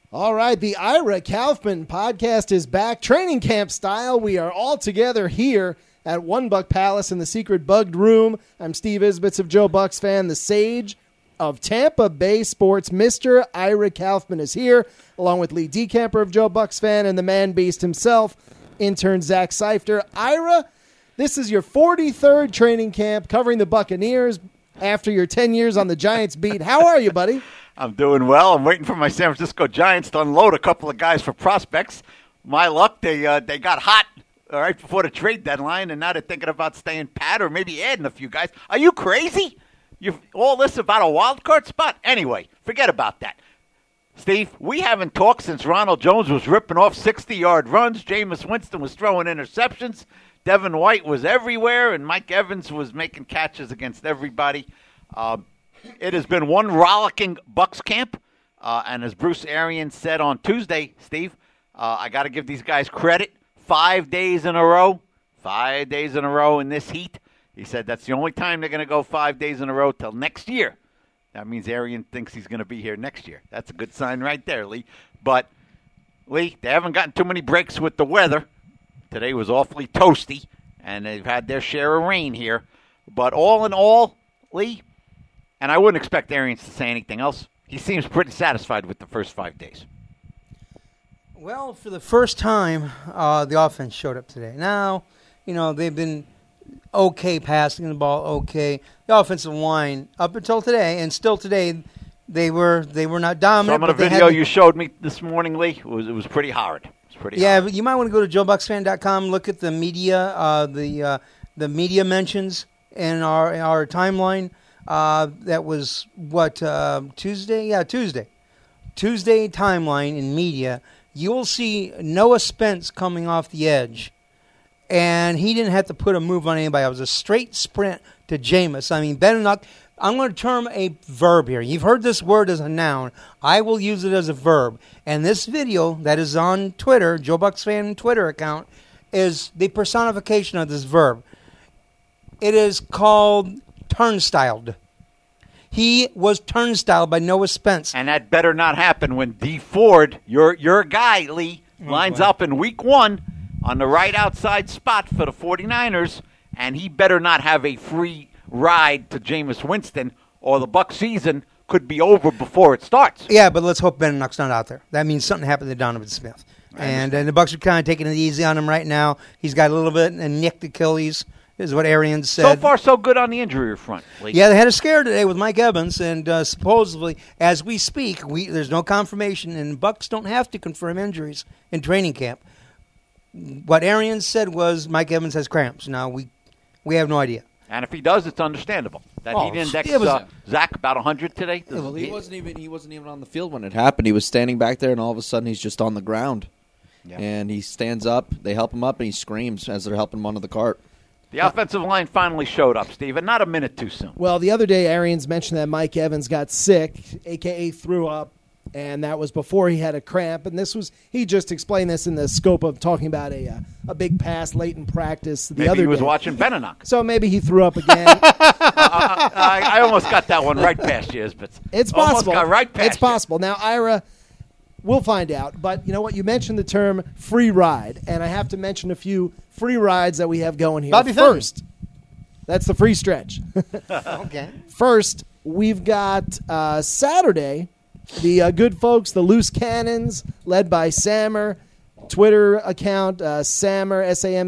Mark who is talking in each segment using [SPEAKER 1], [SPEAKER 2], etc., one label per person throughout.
[SPEAKER 1] All right, the Ira Kaufman podcast is back, training camp style. We are all together here at One Buck Palace in the secret bugged room. I'm Steve Isbitz of Joe Bucks fan, the sage of Tampa Bay sports. Mr. Ira Kaufman is here, along with Lee Decamper of Joe Bucks fan and the man beast himself, intern Zach Seifter. Ira, this is your 43rd training camp covering the Buccaneers after your 10 years on the Giants beat. How are you, buddy?
[SPEAKER 2] I'm doing well. I'm waiting for my San Francisco Giants to unload a couple of guys for prospects. My luck, they got hot right before the trade deadline, and now they're thinking about staying pat or maybe adding a few guys. Are you crazy? All this about a wild card spot? Anyway, forget about that. Steve, we haven't talked since Ronald Jones was ripping off 60-yard runs. Jameis Winston was throwing interceptions. Devin White was everywhere, and Mike Evans was making catches against everybody. It has been one rollicking Bucks camp, and as Bruce Arians said on Tuesday, Steve, I got to give these guys credit. 5 days in a row in this heat. He said that's the only time they're going to go 5 days in a row till next year. That means Arians thinks he's going to be here next year. That's a good sign right there, Lee. But, Lee, they haven't gotten too many breaks with the weather. Today was awfully toasty, and they've had their share of rain here. But all in all, Lee, and I wouldn't expect Arians to say anything else, he seems pretty satisfied with the first 5 days.
[SPEAKER 3] Well, for the first time, the offense showed up today. Now, they've been okay passing the ball, okay. The offensive line, up until today, and still today, they were not dominant.
[SPEAKER 2] Some of the video you showed me this morning, Lee, it was pretty hard.
[SPEAKER 3] Yeah, but you might want to go to joebucksfan.com, look at the media, the media mentions in our timeline. That was, Tuesday? Yeah, Tuesday. Tuesday timeline in media. You will see Noah Spence coming off the edge, and he didn't have to put a move on anybody. It was a straight sprint to Jameis. I mean, Benenoch, I'm going to term a verb here. You've heard this word as a noun. I will use it as a verb. And this video that is on Twitter, Joe Bucks fan Twitter account, is the personification of this verb. It is called turnstiled. He was turnstiled by Noah Spence.
[SPEAKER 2] And that better not happen when D. Ford, your guy, Lee, lines up in week 1 on the right outside spot for the 49ers, and he better not have a free ride to Jameis Winston, or the Bucs season could be over before it starts.
[SPEAKER 3] Yeah, but let's hope Benenoch's not out there. That means something happened to Donovan Smith. And the Bucs are kind of taking it easy on him right now. He's got a little bit of a nicked Achilles, is what Arians said.
[SPEAKER 2] So far, so good on the injury front, Lee.
[SPEAKER 3] Yeah, they had a scare today with Mike Evans, and supposedly, as we speak, there's no confirmation, and Bucs don't have to confirm injuries in training camp. What Arians said was Mike Evans has cramps. Now, we have no idea.
[SPEAKER 2] And if he does, it's understandable. That he'd index Zach about 100 today.
[SPEAKER 4] Yeah, well, he wasn't even on the field when it happened. He was standing back there, and all of a sudden he's just on the ground. Yeah. And he stands up, they help him up, and he screams as they're helping him onto the cart.
[SPEAKER 2] The offensive line finally showed up, Steve, and not a minute too soon.
[SPEAKER 1] Well, the other day, Arians mentioned that Mike Evans got sick, a.k.a. threw up, and that was before he had a cramp. And he just explained this in the scope of talking about a big pass late in practice the
[SPEAKER 2] maybe
[SPEAKER 1] other day.
[SPEAKER 2] He was watching Benenoch.
[SPEAKER 1] So maybe he threw up again.
[SPEAKER 2] I almost got that one right past you, but
[SPEAKER 1] it's possible.
[SPEAKER 2] Almost got right past
[SPEAKER 1] it's possible. Now, Ira, we'll find out. But you know what? You mentioned the term free ride, and I have to mention a few free rides that we have going here.
[SPEAKER 3] Bobby
[SPEAKER 1] First, that's the free stretch.
[SPEAKER 3] Okay.
[SPEAKER 1] First, we've got Saturday, the good folks, the Loose Cannons, led by Samer, Twitter account, Samer,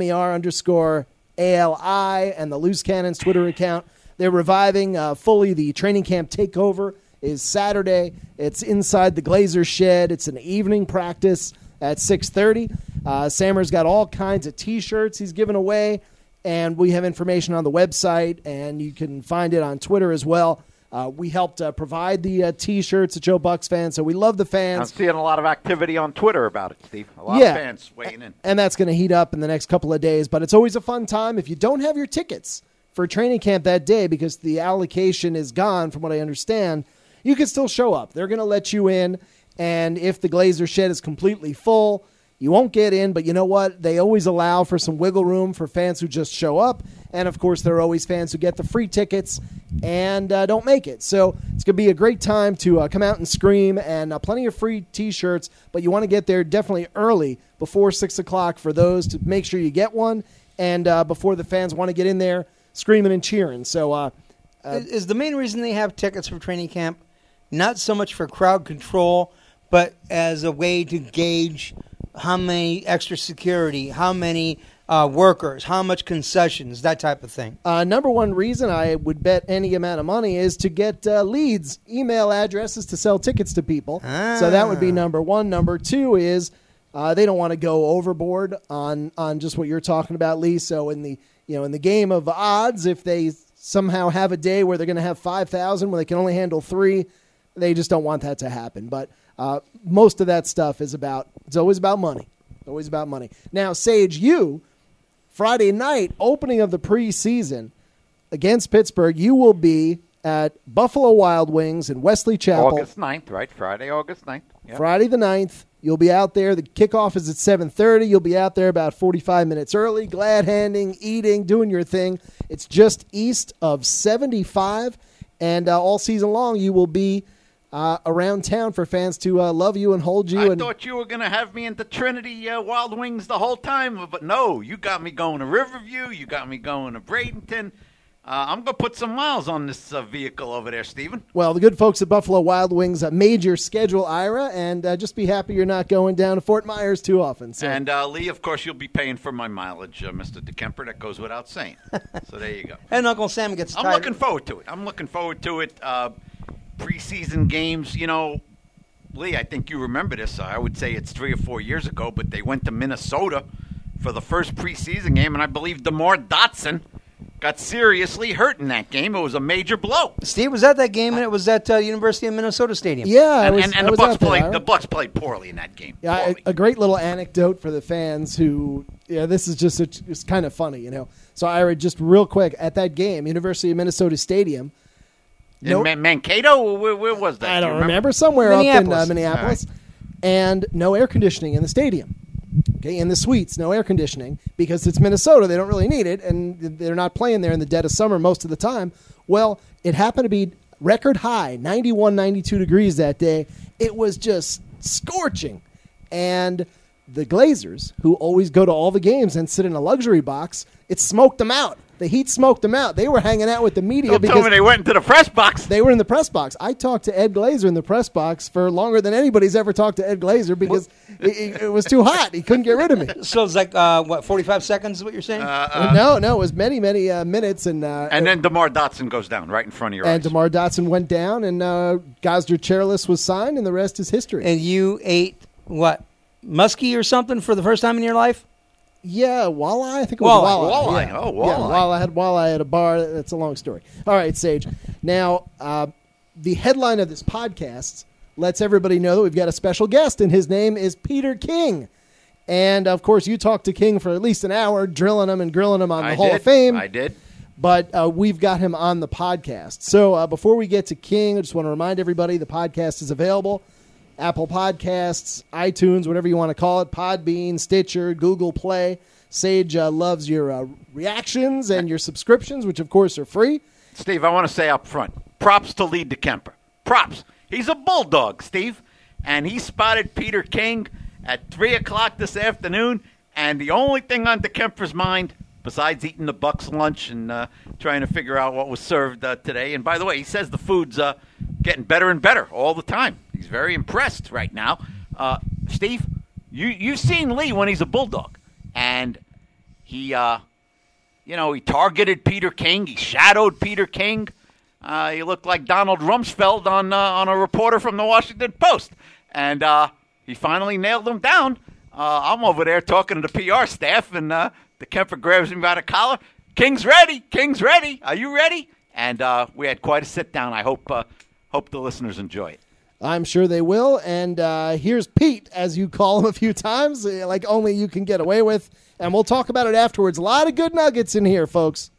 [SPEAKER 1] SAMER_ALI, and the Loose Cannons Twitter account. They're reviving fully. The training camp takeover is Saturday. It's inside the Glazer shed. It's an evening practice at 6:30. Samer's got all kinds of T-shirts he's giving away, and we have information on the website, and you can find it on Twitter as well. We helped provide the T-shirts at Joe Bucks fans, so we love the fans.
[SPEAKER 2] I'm seeing a lot of activity on Twitter about it, Steve. A lot of fans weighing in.
[SPEAKER 1] And that's going to heat up in the next couple of days, but it's always a fun time. If you don't have your tickets for training camp that day because the allocation is gone, from what I understand, you can still show up. They're going to let you in, and if the Glazer shed is completely full, You won't get in, but you know what? They always allow for some wiggle room for fans who just show up. And, of course, there are always fans who get the free tickets and don't make it. So it's going to be a great time to come out and scream, and plenty of free T-shirts. But you want to get there definitely early, before 6 o'clock, for those to make sure you get one, and before the fans want to get in there screaming and cheering. So
[SPEAKER 3] is the main reason they have tickets for training camp not so much for crowd control, but as a way to gauge how many extra security, how many workers, how much concessions, that type of thing?
[SPEAKER 1] Number one reason I would bet any amount of money is to get leads, email addresses to sell tickets to people. So that would be number one. Number two is they don't want to go overboard on just what you're talking about, Lee. So in the game of odds, if they somehow have a day where they're going to have 5,000 when they can only handle 3, they just don't want that to happen. But most of that stuff it's always about money. Always about money. Now, Sage, Friday night, opening of the preseason against Pittsburgh, you will be at Buffalo Wild Wings in Wesley Chapel.
[SPEAKER 2] August 9th, right? Friday, August 9th. Yep.
[SPEAKER 1] Friday the 9th. You'll be out there. The kickoff is at 7:30. You'll be out there about 45 minutes early, glad-handing, eating, doing your thing. It's just east of 75, and all season long you will be around town for fans to love you and hold you.
[SPEAKER 2] I thought you were going to have me into Trinity Wild Wings the whole time, but no, you got me going to Riverview. You got me going to Bradenton. I'm going to put some miles on this vehicle over there, Stephen.
[SPEAKER 1] Well, the good folks at Buffalo Wild Wings made your schedule, Ira, and just be happy you're not going down to Fort Myers too often. So.
[SPEAKER 2] And, Lee, of course, you'll be paying for my mileage, Mr. DeKemper. That goes without saying. So there you go.
[SPEAKER 3] And Uncle Sam gets tired.
[SPEAKER 2] I'm looking forward to it. Preseason games, Lee, I think you remember this. I would say it's 3 or 4 years ago, but they went to Minnesota for the first preseason game, and I believe DeMar Dotson got seriously hurt in that game. It was a major blow.
[SPEAKER 3] Steve was at that game, and it was at University of Minnesota Stadium.
[SPEAKER 1] Yeah,
[SPEAKER 2] and the Bucks played poorly in that game.
[SPEAKER 1] Yeah, a great little anecdote for the fans who, this is just it's kind of funny, So, Ira, just real quick, at that game, University of Minnesota Stadium.
[SPEAKER 2] In Mankato? Where was that?
[SPEAKER 1] I don't remember. Somewhere up in Minneapolis. Right. And no air conditioning in the stadium. Okay, in the suites, no air conditioning because it's Minnesota. They don't really need it, and they're not playing there in the dead of summer most of the time. Well, it happened to be record high, 91, 92 degrees that day. It was just scorching. And the Glazers, who always go to all the games and sit in a luxury box, it smoked them out. The heat smoked them out. They were hanging out with the media
[SPEAKER 2] because they went into the press box.
[SPEAKER 1] They were in the press box. I talked to Ed Glazer in the press box for longer than anybody's ever talked to Ed Glazer because it was too hot. He couldn't get rid of me.
[SPEAKER 3] So it's like, 45 seconds is what you're saying?
[SPEAKER 1] No, it was many, many minutes. And
[SPEAKER 2] then DeMar Dotson goes down right in front of your eyes.
[SPEAKER 1] And DeMar Dotson went down, and Gosder Chairless was signed, and the rest is history.
[SPEAKER 3] And you ate, what, muskie or something for the first time in your life?
[SPEAKER 1] Yeah, walleye. I think it was walleye.
[SPEAKER 2] Yeah. Oh,
[SPEAKER 1] walleye. Yeah, walleye at a bar. That's a long story. All right, Sage. Now, the headline of this podcast lets everybody know that we've got a special guest, and his name is Peter King. And, of course, you talked to King for at least an hour, drilling him and grilling him on the Hall of Fame.
[SPEAKER 2] I did.
[SPEAKER 1] But we've got him on the podcast. So before we get to King, I just want to remind everybody the podcast is available. Apple Podcasts, iTunes, whatever you want to call it, Podbean, Stitcher, Google Play. Sage loves your reactions and your subscriptions, which, of course, are free.
[SPEAKER 2] Steve, I want to say up front, props to Lee DeKemper. Props. He's a bulldog, Steve. And he spotted Peter King at 3 o'clock this afternoon. And the only thing on DeKemper's mind, besides eating the Bucks lunch and trying to figure out what was served today. And by the way, he says the food's getting better and better all the time. He's very impressed right now. Steve, you've seen Lee when he's a bulldog. And he targeted Peter King. He shadowed Peter King. He looked like Donald Rumsfeld on a reporter from the Washington Post. And he finally nailed him down. I'm over there talking to the PR staff, and DeKemper grabs me by the collar. King's ready. King's ready. Are you ready? And we had quite a sit-down. I hope the listeners enjoy it.
[SPEAKER 1] I'm sure they will. And here's Pete, as you call him a few times, like only you can get away with. And we'll talk about it afterwards. A lot of good nuggets in here, folks.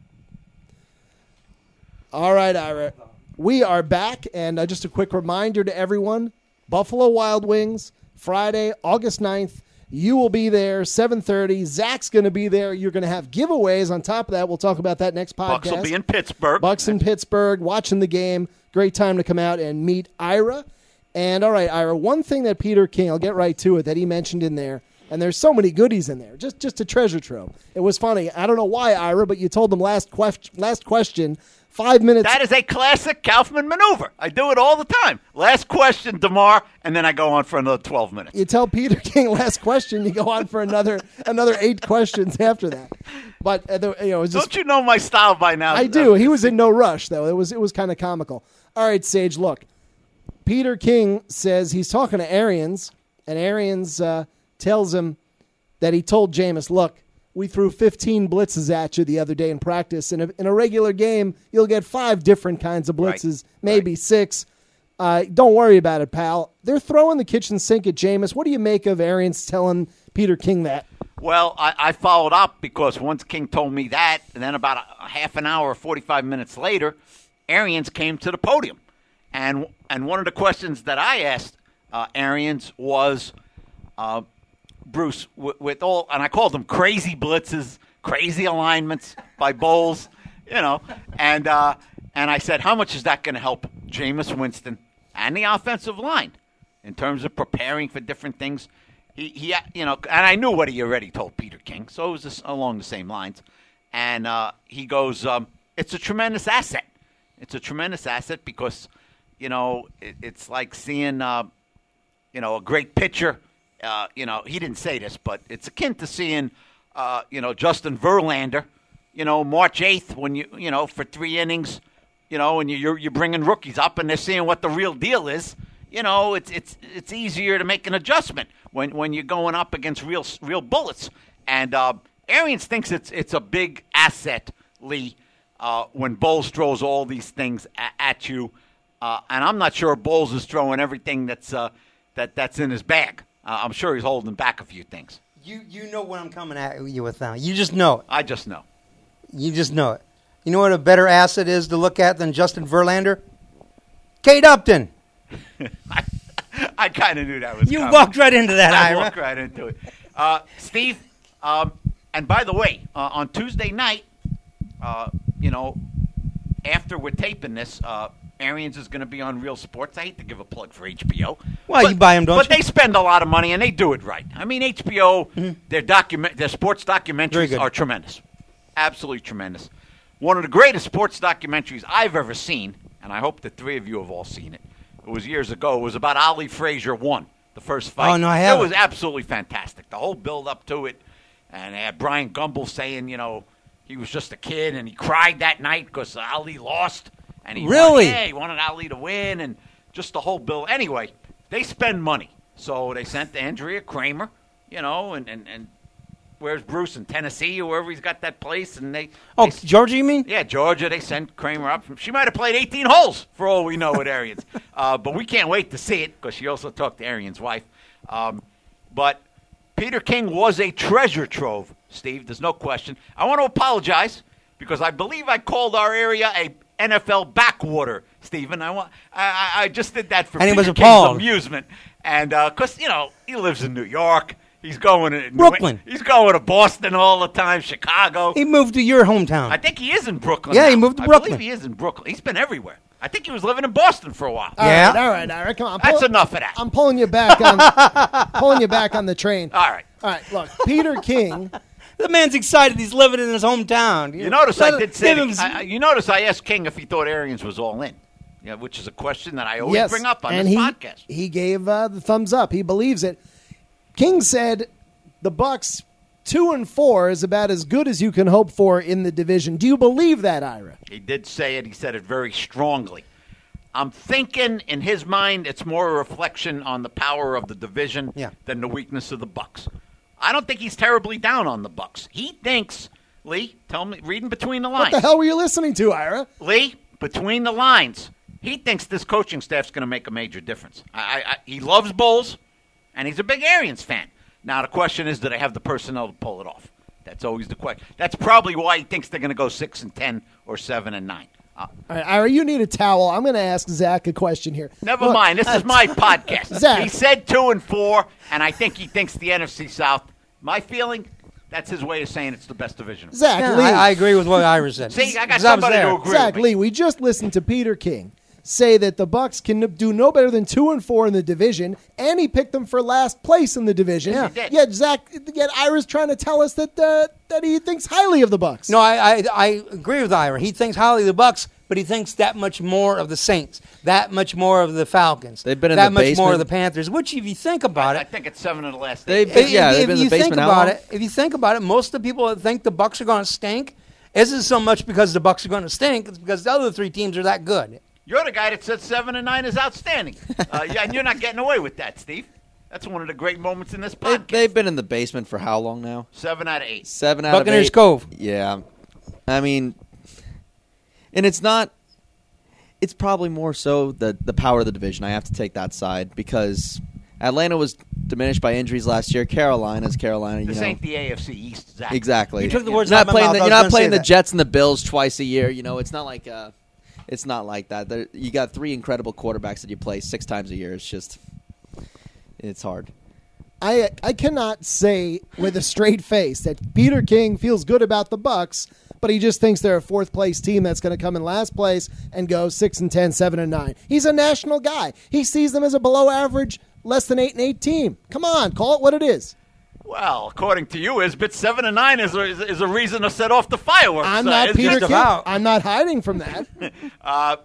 [SPEAKER 1] All right, Ira. We are back. And just a quick reminder to everyone, Buffalo Wild Wings, Friday, August 9th. You will be there, 7:30. Zach's going to be there. You're going to have giveaways on top of that. We'll talk about that next podcast.
[SPEAKER 2] Bucks will be in Pittsburgh.
[SPEAKER 1] Bucks in Pittsburgh, watching the game. Great time to come out and meet Ira. And, all right, Ira, one thing that Peter King, I'll get right to it, that he mentioned in there, and there's so many goodies in there, just a treasure trove. It was funny. I don't know why, Ira, but you told them last question, 5 minutes.
[SPEAKER 2] That is a classic Kaufman maneuver. I do it all the time. Last question, DeMar, and then I go on for another 12 minutes.
[SPEAKER 1] You tell Peter King last question, you go on for another 8 questions after that. But it was just,
[SPEAKER 2] don't you know my style by now?
[SPEAKER 1] I do. He was in no rush, though. It was kind of comical. All right, Sage, look. Peter King says he's talking to Arians, and Arians tells him that he told Jameis, look, we threw 15 blitzes at you the other day in practice. And in a regular game, you'll get 5 different kinds of blitzes, maybe 6. Don't worry about it, pal. They're throwing the kitchen sink at Jameis. What do you make of Arians telling Peter King that?
[SPEAKER 2] Well, I followed up because once King told me that, and then about a half an hour or 45 minutes later, Arians came to the podium. And one of the questions that I asked Arians was, Bruce, with all, and I called them crazy blitzes, crazy alignments by Bowles, and I said, how much is that going to help Jameis Winston and the offensive line in terms of preparing for different things? He and I knew what he already told Peter King, so it was just along the same lines. And he goes, it's a tremendous asset. It's a tremendous asset because, it's like seeing, a great pitcher. He didn't say this, but it's akin to seeing, Justin Verlander, March 8th when for 3 innings, and you're bringing rookies up and they're seeing what the real deal is. It's easier to make an adjustment when you're going up against real bullets. And Arians thinks it's a big asset, Lee, when Bowles throws all these things at you. And I'm not sure Bowles is throwing everything that's in his bag. I'm sure he's holding back a few things.
[SPEAKER 3] You know what I'm coming at you with now. You just know it.
[SPEAKER 2] I just know.
[SPEAKER 3] You just know it. You know what a better asset is to look at than Justin Verlander? Kate Upton.
[SPEAKER 2] I kind of knew that was coming.
[SPEAKER 3] You walked right into that,
[SPEAKER 2] I
[SPEAKER 3] Ira.
[SPEAKER 2] walked right into it. Steve, and by the way, on Tuesday night, after we're taping this, Arians is going to be on Real Sports. I hate to give a plug for HBO.
[SPEAKER 3] Well, you buy them, don't you?
[SPEAKER 2] But they spend a lot of money, and they do it right. I mean, HBO, their sports documentaries are tremendous. Absolutely tremendous. One of the greatest sports documentaries I've ever seen, and I hope the 3 of you have all seen it. It was years ago. It was about Ali Frazier won the first fight.
[SPEAKER 3] Oh, no, I haven't.
[SPEAKER 2] It was absolutely fantastic. The whole build-up to it. And they had Brian Gumbel saying, he was just a kid, and he cried that night because Ali lost. And he
[SPEAKER 3] really?
[SPEAKER 2] He wanted Ali to win, and just the whole bill. Anyway, they spend money. So they sent Andrea Kramer, and where's Bruce in Tennessee or wherever he's got that place. And
[SPEAKER 3] Georgia, you mean?
[SPEAKER 2] Yeah, Georgia. They sent Kramer up. She might have played 18 holes for all we know with Arians. But we can't wait to see it because she also talked to Arians' wife. But Peter King was a treasure trove, Steve. There's no question. I want to apologize because I believe I called our area a NFL backwater, Stephen. I just did that for
[SPEAKER 3] and
[SPEAKER 2] Peter King's amusement. And because, he lives in New York. He's going to
[SPEAKER 3] Brooklyn.
[SPEAKER 2] He's going to Boston all the time, Chicago.
[SPEAKER 3] He moved to your hometown.
[SPEAKER 2] I think he is in Brooklyn.
[SPEAKER 3] Yeah,
[SPEAKER 2] now.
[SPEAKER 3] he moved to Brooklyn.
[SPEAKER 2] I believe he is in Brooklyn. He's been everywhere. I think he was living in Boston for a while.
[SPEAKER 1] All right, Ira, come on.
[SPEAKER 2] That's enough of that.
[SPEAKER 1] I'm pulling you back on the train.
[SPEAKER 2] All right.
[SPEAKER 1] Look, Peter King.
[SPEAKER 3] The man's excited. He's living in his hometown.
[SPEAKER 2] You notice I did say. You notice I asked King if he thought Arians was all in. Yeah, which is a question that I always bring up on this podcast.
[SPEAKER 1] He gave the thumbs up. He believes it. King said the Bucks 2-4 is about as good as you can hope for in the division. Do you believe that, Ira?
[SPEAKER 2] He did say it. He said it very strongly. I'm thinking in his mind it's more a reflection on the power of the division than the weakness of the Bucks. I don't think he's terribly down on the Bucks. He thinks, Lee, tell me, reading between the lines.
[SPEAKER 1] What the hell were you listening to, Ira?
[SPEAKER 2] Lee, between the lines, he thinks this coaching staff's going to make a major difference. He loves Bowles, and he's a big Arians fan. Now, the question is, do they have the personnel to pull it off? That's always the question. That's probably why he thinks they're going to go 6-10 or 7-9.
[SPEAKER 1] All right, Ira, you need a towel. I'm going to ask Zach a question here.
[SPEAKER 2] Never mind. This is my podcast.
[SPEAKER 1] Zach.
[SPEAKER 2] He said 2-4, and I think he thinks the NFC South. My feeling, that's his way of saying it's the best division.
[SPEAKER 1] Zach
[SPEAKER 3] Yeah,
[SPEAKER 1] Lee.
[SPEAKER 3] I agree with what Ira said.
[SPEAKER 2] See, I got
[SPEAKER 3] 'Cause I was
[SPEAKER 2] somebody
[SPEAKER 3] there.
[SPEAKER 2] to agree
[SPEAKER 1] Zach
[SPEAKER 2] with me.
[SPEAKER 1] Lee, we just listened to Peter King say that the Bucks can do no better than 2-4 in the division, and he picked them for last place in the division.
[SPEAKER 2] Yes, he did.
[SPEAKER 1] Yet Ira's trying to tell us that he thinks highly of the Bucks.
[SPEAKER 3] No, I agree with Ira. He thinks highly of the Bucks, but he thinks that much more of the Saints, that much more of the Falcons,
[SPEAKER 4] They've been in
[SPEAKER 3] that
[SPEAKER 4] the
[SPEAKER 3] much more
[SPEAKER 4] basement.
[SPEAKER 3] of the Panthers. Which, if you think about
[SPEAKER 2] I
[SPEAKER 3] it,
[SPEAKER 2] think it's 7 of the last
[SPEAKER 4] They've
[SPEAKER 2] 8.
[SPEAKER 4] been- yeah, they've been in the
[SPEAKER 3] you think
[SPEAKER 4] basement how
[SPEAKER 3] about
[SPEAKER 4] long?
[SPEAKER 3] it, if you think about it, most of the people that think the Bucks are going to stink isn't so much because the Bucks are going to stink; it's because the other three teams are that good.
[SPEAKER 2] You're the guy that said 7 and 9 is outstanding. Yeah, and you're not getting away with that, Steve. That's one of the great moments in this podcast.
[SPEAKER 4] They've been in the basement for how long now?
[SPEAKER 2] 7 out of 8.
[SPEAKER 4] 7 out
[SPEAKER 3] Buccaneers
[SPEAKER 4] of 8.
[SPEAKER 3] Cove.
[SPEAKER 4] Yeah. I mean, and it's not. It's probably more so the power of the division. I have to take that side because Atlanta was diminished by injuries last year. Carolina's Carolina. You
[SPEAKER 2] This
[SPEAKER 4] know.
[SPEAKER 2] ain't the AFC East, Zach.
[SPEAKER 4] Exactly.
[SPEAKER 3] You took the words
[SPEAKER 4] You're
[SPEAKER 3] out
[SPEAKER 4] not
[SPEAKER 3] of my
[SPEAKER 4] playing.
[SPEAKER 3] mouth. I
[SPEAKER 4] You're
[SPEAKER 3] was
[SPEAKER 4] not
[SPEAKER 3] gonna
[SPEAKER 4] playing
[SPEAKER 3] say
[SPEAKER 4] the
[SPEAKER 3] that.
[SPEAKER 4] Jets and the Bills twice a year. You know, it's not like. It's not like that. You got 3 incredible quarterbacks that you play 6 times a year. It's just. It's hard.
[SPEAKER 1] I cannot say with a straight face that Peter King feels good about the Bucks, but he just thinks they're a fourth place team that's going to come in last place and go 6-10, 7-9. He's a national guy. He sees them as a below average, less than 8-8 team. Come on, call it what it is.
[SPEAKER 2] Well, according to you, Isbit, 7 and 9 is a reason to set off the fireworks.
[SPEAKER 1] I'm not
[SPEAKER 2] Isbit.
[SPEAKER 1] Peter
[SPEAKER 3] just
[SPEAKER 1] King.
[SPEAKER 3] about.
[SPEAKER 1] I'm not hiding from that.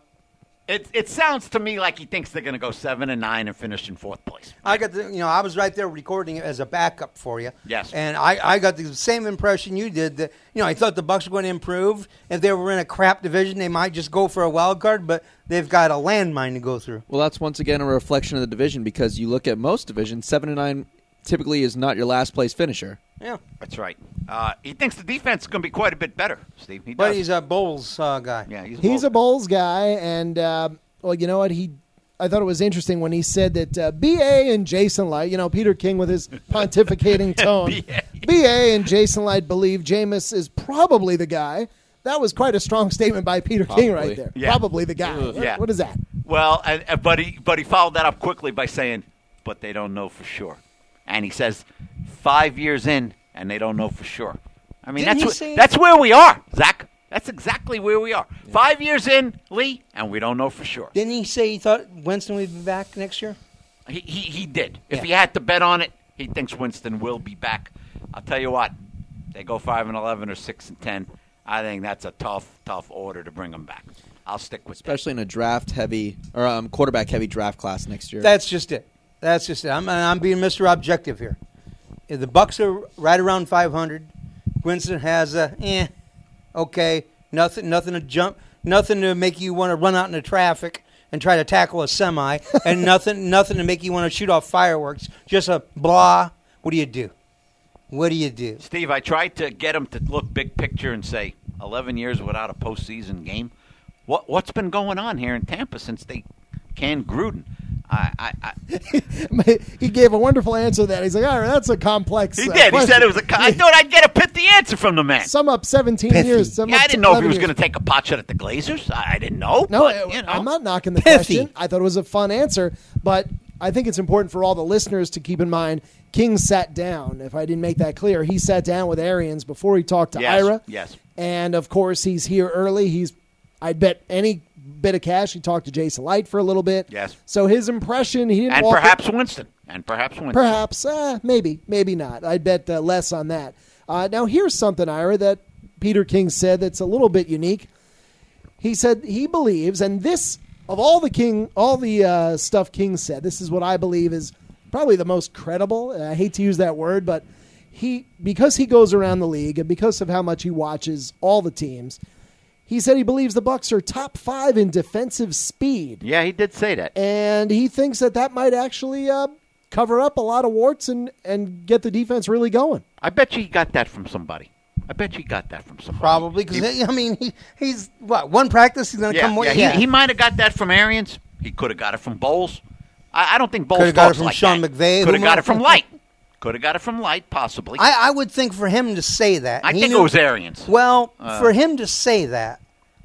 [SPEAKER 2] It sounds to me like he thinks they're going to go 7 and 9 and finish in 4th place.
[SPEAKER 3] I got I was right there recording it as a backup for you.
[SPEAKER 2] Yes.
[SPEAKER 3] And I got the same impression you did that, I thought the Bucks were going to improve. If they were in a crap division, they might just go for a wild card, but they've got a landmine to go through.
[SPEAKER 4] Well, that's once again a reflection of the division because you look at most divisions, 7-9 typically is not your last place finisher.
[SPEAKER 3] Yeah.
[SPEAKER 2] That's right. He thinks the defense is going to be quite a bit better, Steve. He does.
[SPEAKER 3] But he's a Bulls guy.
[SPEAKER 2] Yeah,
[SPEAKER 1] He's a Bulls guy, and well, you know what? I thought it was interesting when he said that BA and Jason Light, Peter King with his pontificating tone, BA and Jason Light believe Jameis is probably the guy. That was quite a strong statement by Peter King right there.
[SPEAKER 2] Yeah.
[SPEAKER 1] Probably the guy.
[SPEAKER 2] Yeah.
[SPEAKER 1] What is that?
[SPEAKER 2] Well, but he followed that up quickly by saying, but they don't know for sure. And he says, 5 years in, and they don't know for sure. I mean, that's where we are, Zach. That's exactly where we are. 5 years in, Lee, and we don't know for sure.
[SPEAKER 3] Didn't he say he thought Winston would be back next year?
[SPEAKER 2] He did. If he had to bet on it, he thinks Winston will be back. I'll tell you what, they go 5-11 or 6-10. I think that's a tough order to bring them back. I'll stick with
[SPEAKER 4] Especially in a draft-heavy or quarterback-heavy draft class next year.
[SPEAKER 3] That's just it. I'm being Mr. Objective here. If the Bucks are right around 500, Winston has okay, nothing to jump, nothing to make you want to run out into traffic and try to tackle a semi, and nothing to make you want to shoot off fireworks. Just a blah. What do you do?
[SPEAKER 2] Steve, I tried to get him to look big picture and say 11 years without a postseason game. What's been going on here in Tampa since they canned Gruden?
[SPEAKER 1] He gave a wonderful answer to that. He's like, all right, that's a complex
[SPEAKER 2] He did. He said it was I thought I'd get a pithy answer from the man.
[SPEAKER 1] Sum up 17
[SPEAKER 3] Pithy.
[SPEAKER 1] years.
[SPEAKER 2] Yeah, I didn't know if he was going to take a pot shot at the Glazers. I didn't know.
[SPEAKER 1] No,
[SPEAKER 2] but,
[SPEAKER 1] I'm not knocking the
[SPEAKER 3] Pithy.
[SPEAKER 1] question. I thought it was a fun answer, but I think it's important for all the listeners to keep in mind King sat down. If I didn't make that clear, he sat down with Arians before he talked to Ira.
[SPEAKER 2] Yes.
[SPEAKER 1] And, of course, he's here early. I'd bet any bit of cash he talked to Jason Light for a little bit.
[SPEAKER 2] Yes.
[SPEAKER 1] So his impression, he didn't
[SPEAKER 2] And
[SPEAKER 1] walk
[SPEAKER 2] perhaps Winston.
[SPEAKER 1] Perhaps, maybe not. I'd bet less on that. Now, here's something, Ira, that Peter King said that's a little bit unique. He said he believes, and this, of all the stuff King said, this is what I believe is probably the most credible. I hate to use that word, but because he goes around the league and because of how much he watches all the teams, he said he believes the Bucs are top 5 in defensive speed.
[SPEAKER 2] Yeah, he did say that.
[SPEAKER 1] And he thinks that might actually cover up a lot of warts and get the defense really going.
[SPEAKER 2] I bet you he got that from somebody.
[SPEAKER 3] Probably, because, he's, one practice, he's going to come away.
[SPEAKER 2] Yeah, he might have got that from Arians. He could have got it from Bowles. I don't think Bowles
[SPEAKER 3] Could have got it
[SPEAKER 2] talks
[SPEAKER 3] from
[SPEAKER 2] like
[SPEAKER 3] Sean
[SPEAKER 2] that.
[SPEAKER 3] McVay.
[SPEAKER 2] Could have got it from Light. Could have got it from Light, possibly.
[SPEAKER 3] I would think for him to say that.
[SPEAKER 2] I think it was Arians.
[SPEAKER 3] Well, for him to say that,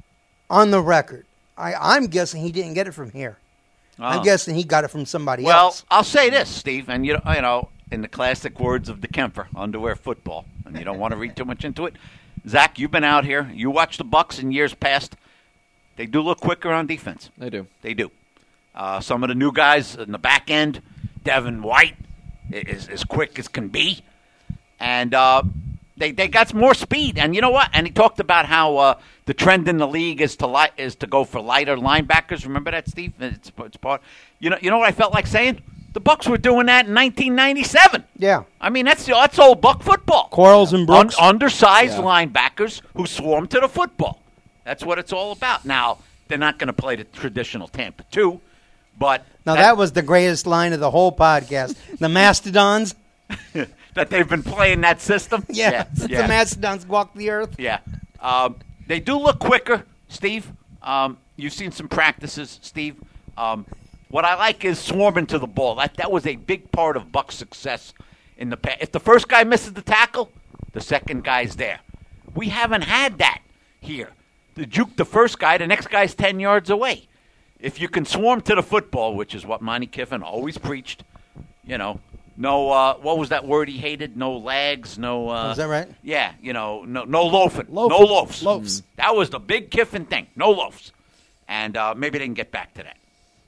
[SPEAKER 3] on the record. I'm guessing he didn't get it from here. I'm guessing he got it from somebody else.
[SPEAKER 2] Well, I'll say this, Steve, and you know, in the classic words of DeKemper, underwear football, and you don't want to read too much into it. Zach, you've been out here. You watched the Bucs in years past. They do look quicker on defense.
[SPEAKER 4] They do.
[SPEAKER 2] They do. Some of the new guys in the back end, Devin White, is as quick as can be. And they got more speed. And you know what? And he talked about how the trend in the league is to go for lighter linebackers. Remember that, Steve? It's part. You know what I felt like saying? The Bucs were doing that in 1997.
[SPEAKER 3] Yeah.
[SPEAKER 2] I mean, that's old Buck football.
[SPEAKER 3] Quarles and Brooks.
[SPEAKER 2] Undersized linebackers who swarm to the football. That's what it's all about. Now, they're not going to play the traditional Tampa 2, but...
[SPEAKER 3] Now, that was the greatest line of the whole podcast. The Mastodons.
[SPEAKER 2] That they've been playing that system?
[SPEAKER 3] Yeah. The Mastodons walk the earth.
[SPEAKER 2] Yeah. They do look quicker, Steve. You've seen some practices, Steve. What I like is swarming to the ball. That was a big part of Buck's success in the past. If the first guy misses the tackle, the second guy's there. We haven't had that here. To juke the first guy, the next guy's 10 yards away. If you can swarm to the football, which is what Monty Kiffin always preached, no, what was that word he hated? No lags, no...
[SPEAKER 3] is that right?
[SPEAKER 2] Yeah, no loafing. No loafs.
[SPEAKER 1] Loafs.
[SPEAKER 2] That was the big Kiffin thing, no loafs. And maybe they can get back to that.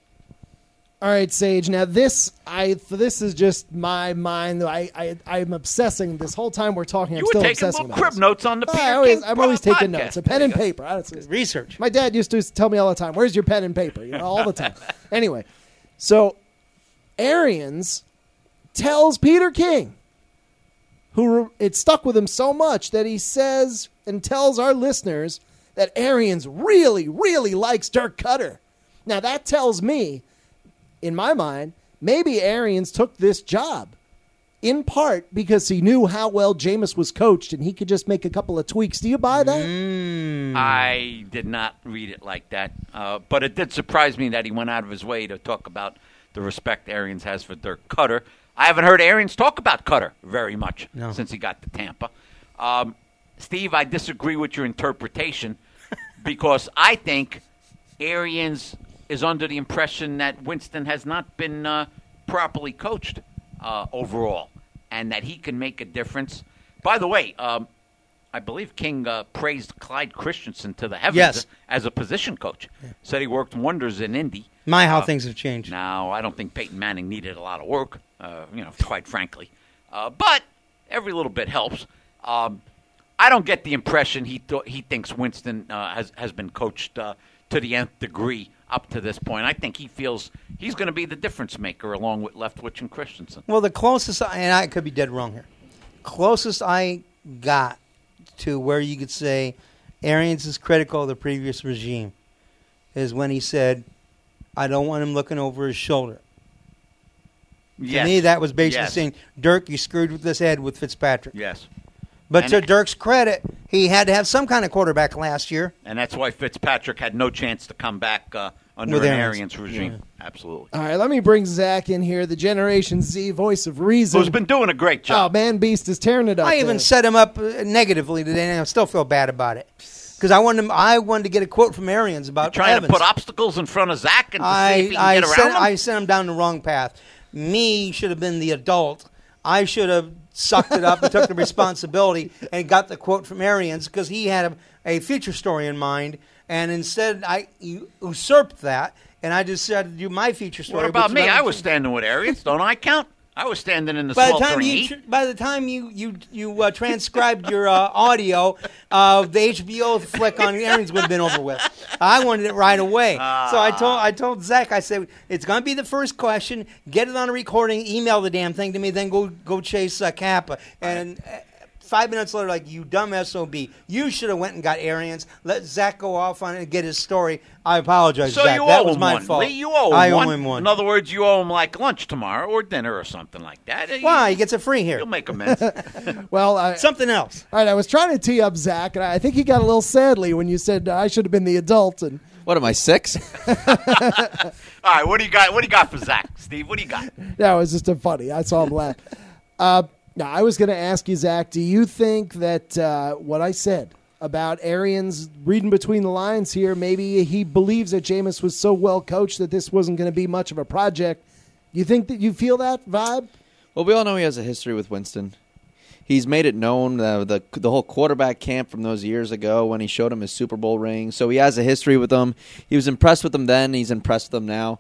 [SPEAKER 1] All right, Sage. Now this is just my mind. I'm obsessing this whole time we're talking. I'm still
[SPEAKER 2] taking
[SPEAKER 1] obsessing
[SPEAKER 2] little
[SPEAKER 1] about
[SPEAKER 2] crib
[SPEAKER 1] this.
[SPEAKER 2] notes on the Peter King
[SPEAKER 1] I'm always taking
[SPEAKER 2] podcast.
[SPEAKER 1] notes. A pen and paper.
[SPEAKER 3] Research.
[SPEAKER 1] My dad used to tell me all the time, "Where's your pen and paper?" All the time. Anyway, so Arians tells Peter King, who it stuck with him so much that he says and tells our listeners that Arians really, really likes Dirk Cutter. Now that tells me, in my mind, maybe Arians took this job in part because he knew how well Jameis was coached and he could just make a couple of tweaks. Do you buy that?
[SPEAKER 2] I did not read it like that, but it did surprise me that he went out of his way to talk about the respect Arians has for Dirk Cutter. I haven't heard Arians talk about Cutter very much since he got to Tampa. Steve, I disagree with your interpretation because I think Arians is under the impression that Winston has not been properly coached overall and that he can make a difference. By the way, I believe King praised Clyde Christensen to the heavens as a position coach. Yeah. Said he worked wonders in Indy.
[SPEAKER 3] How things have changed.
[SPEAKER 2] Now, I don't think Peyton Manning needed a lot of work, quite frankly. But every little bit helps. I don't get the impression he thinks Winston has been coached to the nth degree up to this point. I think he feels he's going to be the difference maker along with Leftwich and Christensen.
[SPEAKER 3] Well, the closest, and I could be dead wrong here, closest I got to where you could say Arians is critical of the previous regime is when he said, I don't want him looking over his shoulder.
[SPEAKER 2] Yes.
[SPEAKER 3] To me, that was basically saying, Dirk, you screwed with this head with Fitzpatrick.
[SPEAKER 2] Yes.
[SPEAKER 3] But to Dirk's credit, he had to have some kind of quarterback last year.
[SPEAKER 2] And that's why Fitzpatrick had no chance to come back under an Arians regime. Yeah. Absolutely.
[SPEAKER 1] All right, let me bring Zach in here, the Generation Z voice of reason.
[SPEAKER 2] Who's been doing a great job.
[SPEAKER 1] Oh, Man Beast is tearing it up.
[SPEAKER 3] I even set him up negatively today, and I still feel bad about it. Because I wanted to get a quote from Arians about
[SPEAKER 2] You're trying
[SPEAKER 3] Evans.
[SPEAKER 2] to put obstacles in front of Zach and to see if he can get around him?
[SPEAKER 3] I sent him down the wrong path. Me should have been the adult. I should have sucked it up and took the responsibility and got the quote from Arians because he had a future story in mind. And instead, I usurped that, and I decided to do my future story.
[SPEAKER 2] What about me? I was standing with Arians. Don't I count? I was standing in the sweltering heat.
[SPEAKER 3] By the time you transcribed your audio, the HBO flick on Arians would have been over with. I wanted it right away. So I told Zach, I said, it's going to be the first question. Get it on a recording. Email the damn thing to me. Then go chase Kappa. And 5 minutes later, like, you dumb SOB. You should have went and got Arians. Let Zach go off on it and get his story. I apologize,
[SPEAKER 2] so
[SPEAKER 3] Zach. That was my fault.
[SPEAKER 2] Lee, you owe him one. In other words, you owe him like lunch tomorrow or dinner or something like that.
[SPEAKER 3] Why? He gets it free here.
[SPEAKER 2] You'll make amends.
[SPEAKER 1] Well,
[SPEAKER 3] something else.
[SPEAKER 1] All right, I was trying to tee up Zach, and I think he got a little sadly when you said I should have been the adult. And
[SPEAKER 4] what am I, 6?
[SPEAKER 2] All right, what do you got? What do you got for Zach, Steve? What do you got?
[SPEAKER 1] That was just funny. I saw him laugh. Now, I was going to ask you, Zach, do you think that what I said, about Arians reading between the lines here. Maybe he believes that Jameis was so well coached that this wasn't going to be much of a project. You think that you feel that vibe?
[SPEAKER 4] Well, we all know he has a history with Winston. He's made it known, the whole quarterback camp from those years ago when he showed him his Super Bowl ring. So he has a history with him. He was impressed with them then. He's impressed with them now.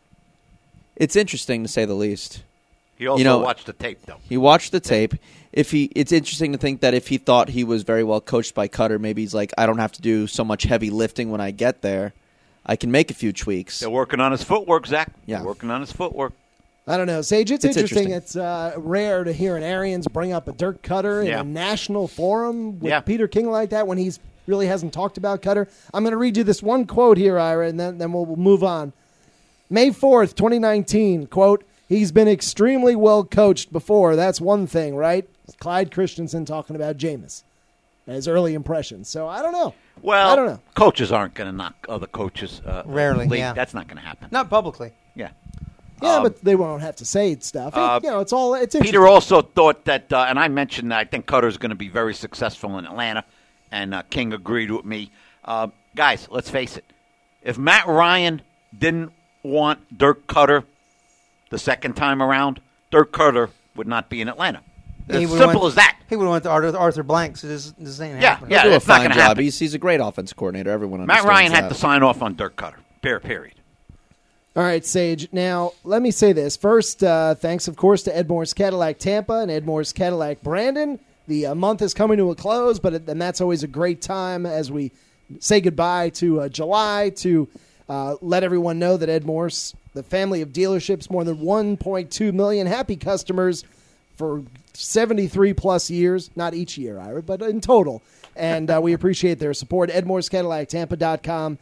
[SPEAKER 4] It's interesting, to say the least.
[SPEAKER 2] He also watched the tape, though.
[SPEAKER 4] He watched the tape. It's interesting to think that if he thought he was very well coached by Cutter, maybe he's like, I don't have to do so much heavy lifting when I get there. I can make a few tweaks.
[SPEAKER 2] They're working on his footwork, Zach.
[SPEAKER 4] Yeah.
[SPEAKER 2] They're working on his footwork.
[SPEAKER 1] I don't know, Sage. It's interesting. It's rare to hear an Arians bring up a Dirk Cutter in a national forum with Peter King like that when he's really hasn't talked about Cutter. I'm going to read you this one quote here, Ira, and then we'll move on. May 4th, 2019, quote, he's been extremely well coached before. That's one thing, right? Clyde Christensen talking about Jameis and his early impressions. So I don't know.
[SPEAKER 2] Well,
[SPEAKER 1] I don't know.
[SPEAKER 2] Coaches aren't going to knock other coaches.
[SPEAKER 3] Rarely,
[SPEAKER 2] league.
[SPEAKER 3] yeah.
[SPEAKER 2] That's not going to happen.
[SPEAKER 3] Not publicly.
[SPEAKER 2] Yeah.
[SPEAKER 1] Yeah, but they won't have to say stuff. It's all. It's interesting.
[SPEAKER 2] Peter also thought that, and I mentioned that I think Cutter's going to be very successful in Atlanta, and King agreed with me. Guys, let's face it. If Matt Ryan didn't want Dirk Cutter the second time around, Dirk Cutter would not be in Atlanta. It's simple as that.
[SPEAKER 3] He would have went to Arthur Blank, so this ain't happening.
[SPEAKER 4] He'll do a
[SPEAKER 2] it's not
[SPEAKER 4] fine
[SPEAKER 2] going to
[SPEAKER 4] job.
[SPEAKER 2] happen.
[SPEAKER 4] He's a great offense coordinator. Everyone
[SPEAKER 2] Matt
[SPEAKER 4] understands
[SPEAKER 2] Ryan had
[SPEAKER 4] that.
[SPEAKER 2] to sign off on Dirk Cutter. Period.
[SPEAKER 1] All right, Sage. Now, let me say this. First, thanks, of course, to Ed Moore's Cadillac Tampa and Ed Moore's Cadillac Brandon. The month is coming to a close, and that's always a great time as we say goodbye to July to let everyone know that Ed Moore's, the family of dealerships, more than 1.2 million happy customers for 73-plus years. Not each year, Ira, but in total. And we appreciate their support. EdMoore'sCadillacTampa.com,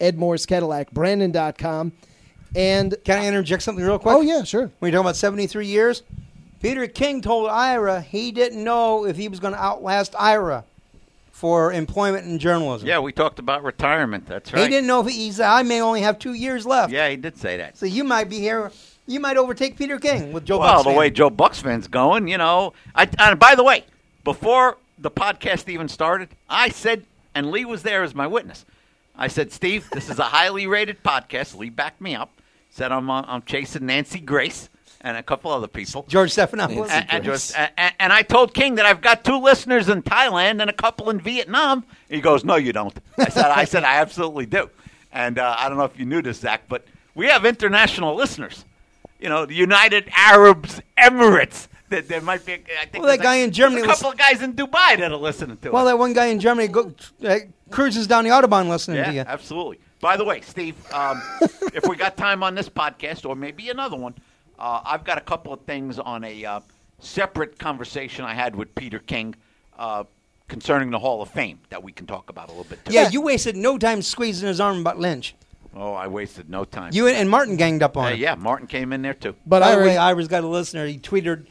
[SPEAKER 1] EdMoore'sCadillacBrandon.com. And
[SPEAKER 3] can I interject something real quick?
[SPEAKER 1] Oh, yeah, sure.
[SPEAKER 3] When you're talking about 73 years, Peter King told Ira he didn't know if he was going to outlast Ira for employment in journalism.
[SPEAKER 2] Yeah, we talked about retirement. That's right.
[SPEAKER 3] He didn't know if he said, I may only have 2 years left.
[SPEAKER 2] Yeah, he did say that.
[SPEAKER 3] So you might be here. You might overtake Peter King with Joe Bucks.
[SPEAKER 2] Well, the way Joe Bucks fan's going, and by the way, before the podcast even started, I said, and Lee was there as my witness, I said, Steve, this is a highly rated podcast. Lee backed me up. Said I'm chasing Nancy Grace and a couple other people.
[SPEAKER 3] George Stephanopoulos.
[SPEAKER 2] And I told King that I've got 2 listeners in Thailand and a couple in Vietnam. He goes, no, you don't. I said, I absolutely do. And I don't know if you knew this, Zach, but we have international listeners. The United Arab Emirates. There might be, I think,
[SPEAKER 3] that guy in Germany.
[SPEAKER 2] There's a couple of guys in Dubai that are listening to us.
[SPEAKER 3] Well, that one guy in Germany cruises down the Autobahn listening to you.
[SPEAKER 2] Yeah, absolutely. By the way, Steve, if we got time on this podcast or maybe another one, I've got a couple of things on a separate conversation I had with Peter King concerning the Hall of Fame that we can talk about a little bit too.
[SPEAKER 3] Yeah, you wasted no time squeezing his arm about Lynch.
[SPEAKER 2] Oh, I wasted no time.
[SPEAKER 3] You and Martin ganged up on him.
[SPEAKER 2] Yeah, Martin came in there too.
[SPEAKER 3] But by the way, Ira's got a listener. He twittered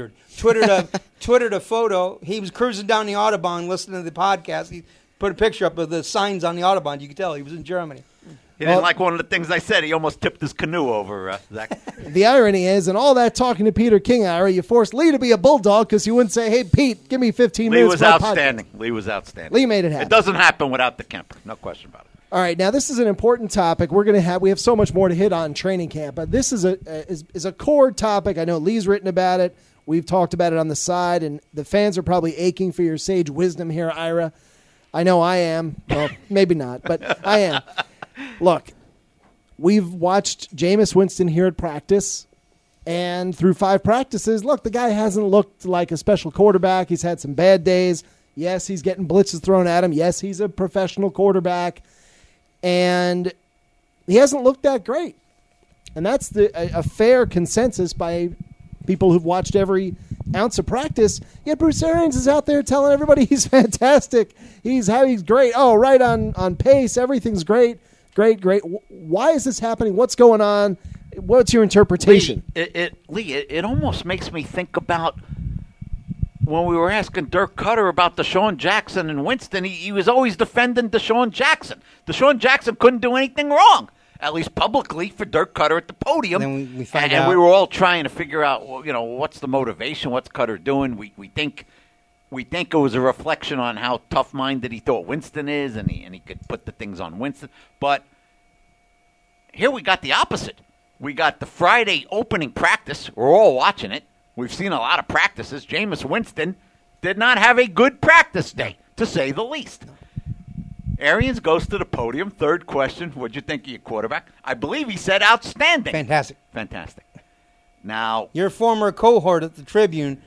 [SPEAKER 3] a photo. He was cruising down the Autobahn listening to the podcast. He put a picture up of the signs on the Autobahn. You could tell he was in Germany.
[SPEAKER 2] He didn't like one of the things I said. He almost tipped his canoe over, Zach.
[SPEAKER 1] The irony is, in all that talking to Peter King, Ira, you forced Lee to be a bulldog because you wouldn't say, hey, Pete, give me 15 minutes.
[SPEAKER 2] Lee was outstanding. Lee was outstanding.
[SPEAKER 1] Lee made it happen.
[SPEAKER 2] It doesn't happen without the Kemper. No question about it.
[SPEAKER 1] All right, now this is an important topic. We have so much more to hit on training camp, but this is a core topic. I know Lee's written about it. We've talked about it on the side, and the fans are probably aching for your sage wisdom here, Ira. I know I am. Well, maybe not, but I am. Look, we've watched Jameis Winston here at practice, and through 5 practices, look, the guy hasn't looked like a special quarterback. He's had some bad days. Yes, he's getting blitzes thrown at him. Yes, he's a professional quarterback. And he hasn't looked that great. And that's a fair consensus by people who've watched every ounce of practice. Yet Bruce Arians is out there telling everybody he's fantastic. He's great. Oh, right on pace. Everything's great. Great. Why is this happening? What's going on? What's your interpretation?
[SPEAKER 2] Lee, it almost makes me think about when we were asking Dirk Cutter about Deshaun Jackson and Winston, he was always defending Deshaun Jackson. Deshaun Jackson couldn't do anything wrong, at least publicly, for Dirk Cutter at the podium.
[SPEAKER 3] And then we
[SPEAKER 2] we were all trying to figure out, what's the motivation? What's Cutter doing? We think we think it was a reflection on how tough-minded he thought Winston is, and he could put the things on Winston. But here we got the opposite. We got the Friday opening practice. We're all watching it. We've seen a lot of practices. Jameis Winston did not have a good practice day, to say the least. Arians goes to the podium. Third question, what'd you think of your quarterback? I believe he said outstanding.
[SPEAKER 3] Fantastic.
[SPEAKER 2] Fantastic. Now,
[SPEAKER 3] Your former cohort at the Tribune,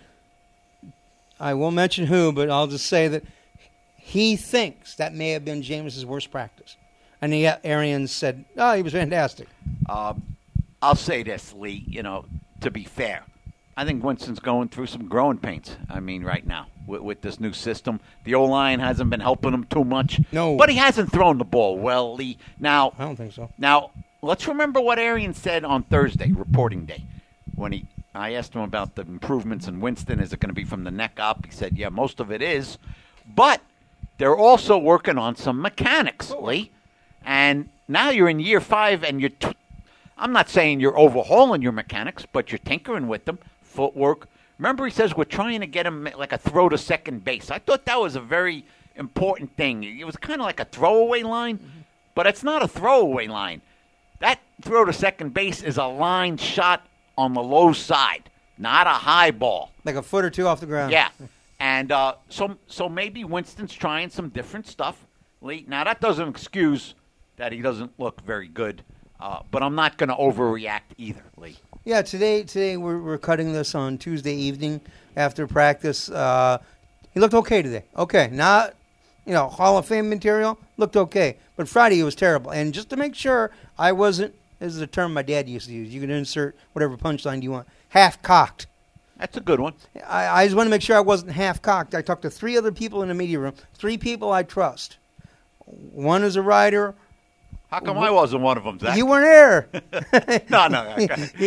[SPEAKER 3] I won't mention who, but I'll just say that he thinks that may have been Jameis's worst practice. And yet Arians said, he was fantastic.
[SPEAKER 2] I'll say this, Lee, to be fair. I think Winston's going through some growing pains, right now, with this new system. The O-line hasn't been helping him too much.
[SPEAKER 3] No.
[SPEAKER 2] But he hasn't thrown the ball well, Lee. Now,
[SPEAKER 3] I don't think so.
[SPEAKER 2] Now, let's remember what Arians said on Thursday, reporting day, when I asked him about the improvements in Winston. Is it going to be from the neck up? He said, yeah, most of it is. But they're also working on some mechanics, Lee. And now you're in year 5, and I'm not saying you're overhauling your mechanics, but you're tinkering with them. Footwork. Remember, he says we're trying to get him like a throw to second base. I thought that was a very important thing. It was kind of like a throwaway line, but it's not a throwaway line. That throw to second base is a line shot on the low side, not a high ball.
[SPEAKER 3] Like a foot or two off the ground.
[SPEAKER 2] Yeah. And so maybe Winston's trying some different stuff. Now, that doesn't excuse that he doesn't look very good, but I'm not going to overreact either, Lee.
[SPEAKER 3] Yeah, today we're cutting this on Tuesday evening after practice. He looked okay today. Okay, not Hall of Fame material, looked okay. But Friday he was terrible. And just to make sure I wasn't, this is a term my dad used to use. You can insert whatever punchline you want. Half-cocked.
[SPEAKER 2] That's a good one.
[SPEAKER 3] I just want to make sure I wasn't half-cocked. I talked to 3 other people in the media room, 3 people I trust. One is a writer.
[SPEAKER 2] How come I wasn't one of them, Zach?
[SPEAKER 3] You weren't there.
[SPEAKER 2] No.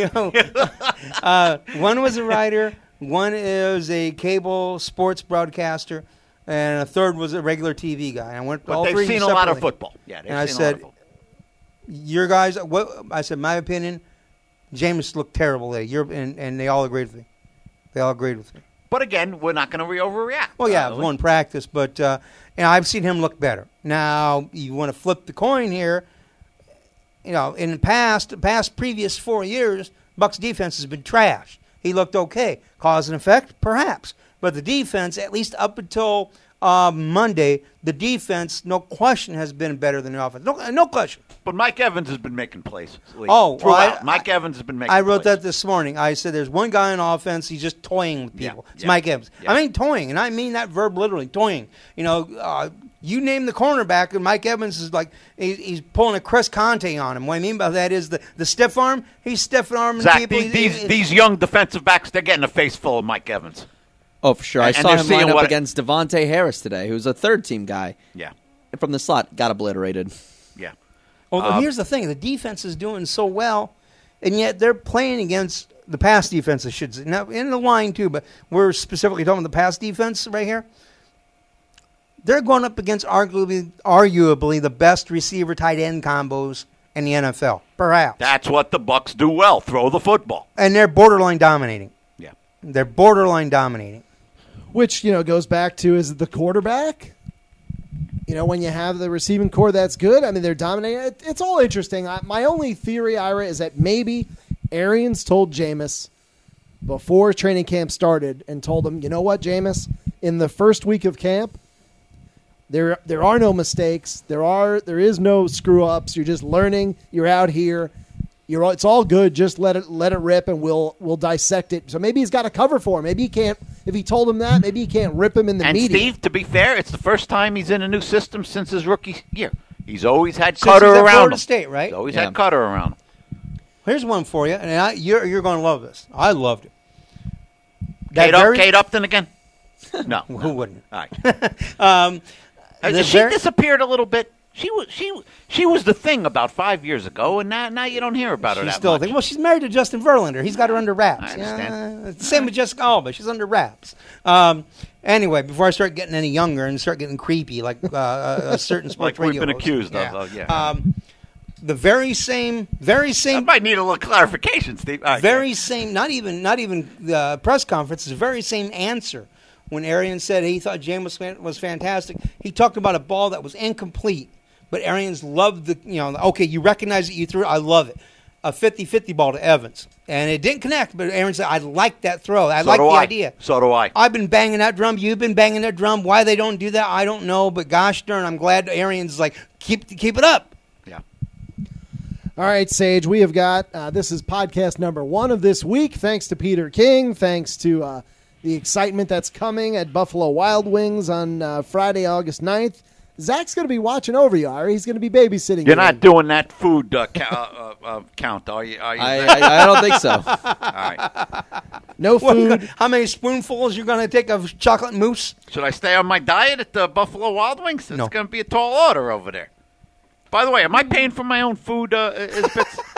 [SPEAKER 2] Okay.
[SPEAKER 3] One was a writer, one is a cable sports broadcaster, and a third was a regular TV guy. I went
[SPEAKER 2] But
[SPEAKER 3] all
[SPEAKER 2] they've
[SPEAKER 3] 3
[SPEAKER 2] seen a lot of
[SPEAKER 3] separately.
[SPEAKER 2] football. Yeah, they've
[SPEAKER 3] And I
[SPEAKER 2] seen a lot of
[SPEAKER 3] said,
[SPEAKER 2] football.
[SPEAKER 3] your guys, I said, my opinion, Jameis looked terrible there. And they all agreed with me.
[SPEAKER 2] But again, we're not going to overreact.
[SPEAKER 3] Well, yeah, one practice, but I've seen him look better. Now, you want to flip the coin here. In the previous 4 years, Bucs defense has been trash. He looked okay. Cause and effect, perhaps. But the defense, at least up until Monday, the defense, no question, has been better than the offense. No question.
[SPEAKER 2] But Mike Evans has been making plays. Lee.
[SPEAKER 3] Oh,
[SPEAKER 2] throughout. Mike Evans has been making
[SPEAKER 3] I wrote
[SPEAKER 2] plays.
[SPEAKER 3] that this morning. I said there's one guy on offense, he's just toying with people.
[SPEAKER 2] Yeah,
[SPEAKER 3] It's
[SPEAKER 2] yeah,
[SPEAKER 3] Mike Evans.
[SPEAKER 2] yeah.
[SPEAKER 3] I mean toying, and I mean that verb literally, toying. You name the cornerback, and Mike Evans is like he's pulling a Chris Conte on him. What I mean by that is the stiff arm. He's stiff-arming
[SPEAKER 2] Zach,
[SPEAKER 3] people.
[SPEAKER 2] these young defensive backs, they're getting a face full of Mike Evans.
[SPEAKER 4] Oh, for sure. I
[SPEAKER 2] And
[SPEAKER 4] saw
[SPEAKER 2] they're
[SPEAKER 4] him
[SPEAKER 2] seeing
[SPEAKER 4] line up
[SPEAKER 2] what-
[SPEAKER 4] against Devontae Harris today, who's a third-team guy.
[SPEAKER 2] Yeah.
[SPEAKER 4] From the slot, got obliterated.
[SPEAKER 2] Yeah.
[SPEAKER 3] Well, here's the thing: the defense is doing so well, and yet they're playing against the pass defense. I should say, now in the line too, but we're specifically talking about the pass defense right here. They're going up against arguably the best receiver tight end combos in the NFL, perhaps.
[SPEAKER 2] That's what the Bucs do well, throw the football.
[SPEAKER 3] And they're borderline dominating.
[SPEAKER 2] Yeah.
[SPEAKER 3] They're borderline dominating.
[SPEAKER 1] Which, goes back to, is it the quarterback? When you have the receiving core that's good, they're dominating. It's all interesting. My only theory, Ira, is that maybe Arians told Jameis before training camp started and told him, you know what, Jameis, in the first week of camp, there are no mistakes. There is no screw-ups. You're just learning. You're out here. It's all good. Just let it rip, and we'll dissect it. So maybe he's got a cover for him. Maybe he can't. If he told him that, maybe he can't rip him in the media.
[SPEAKER 2] And Steve, to be fair, it's the first time he's in a new system since his rookie year. He's always had
[SPEAKER 3] Since
[SPEAKER 2] Cutter
[SPEAKER 3] he's at
[SPEAKER 2] around
[SPEAKER 3] Florida
[SPEAKER 2] him.
[SPEAKER 3] State, right?
[SPEAKER 2] He's always
[SPEAKER 4] Yeah.
[SPEAKER 2] had Cutter around him.
[SPEAKER 3] Here's one for you, and you're going to love this. I loved it.
[SPEAKER 2] Kate Upton again? No.
[SPEAKER 3] Who wouldn't?
[SPEAKER 2] All right.
[SPEAKER 3] The
[SPEAKER 2] She
[SPEAKER 3] very-
[SPEAKER 2] disappeared a little bit. She was the thing about 5 years ago, and now you don't hear about her
[SPEAKER 3] She's
[SPEAKER 2] that
[SPEAKER 3] still
[SPEAKER 2] much.
[SPEAKER 3] thinking, well, she's married to Justin Verlander. He's got her under wraps.
[SPEAKER 2] I understand.
[SPEAKER 3] Yeah, same with Jessica Alba. She's under wraps. Anyway, before I start getting any younger and start getting creepy like a certain sports
[SPEAKER 2] Like we've
[SPEAKER 3] radio
[SPEAKER 2] been
[SPEAKER 3] host.
[SPEAKER 2] accused of, yeah.
[SPEAKER 3] The very same,
[SPEAKER 2] I might need a little clarification, Steve. All right.
[SPEAKER 3] very same. Not even the press conference. The very same answer when Arians said he thought Jameis was fantastic, he talked about a ball that was incomplete, but Arians loved okay, you recognize that you threw it, I love it. A 50-50 ball to Evans. And it didn't connect, but Arians said, I like that throw. I like the idea.
[SPEAKER 2] So do I.
[SPEAKER 3] I've been banging that drum. You've been banging that drum. Why they don't do that, I don't know, but gosh darn, I'm glad Arians is like, keep it up.
[SPEAKER 2] Yeah.
[SPEAKER 1] All right, Sage, we have got, this is podcast number 1 of this week, thanks to Peter King, thanks to the excitement that's coming at Buffalo Wild Wings on Friday, August 9th. Zach's going to be watching over you, Ari. He's going to be babysitting you.
[SPEAKER 2] You're not doing that food count, are you?
[SPEAKER 4] I don't think so.
[SPEAKER 2] All right.
[SPEAKER 1] No food.
[SPEAKER 3] How many spoonfuls you're going to take of chocolate mousse?
[SPEAKER 2] Should I stay on my diet at the Buffalo Wild Wings? It's
[SPEAKER 3] No.
[SPEAKER 2] going to be a tall order over there. By the way, am I paying for my own food, Isbits?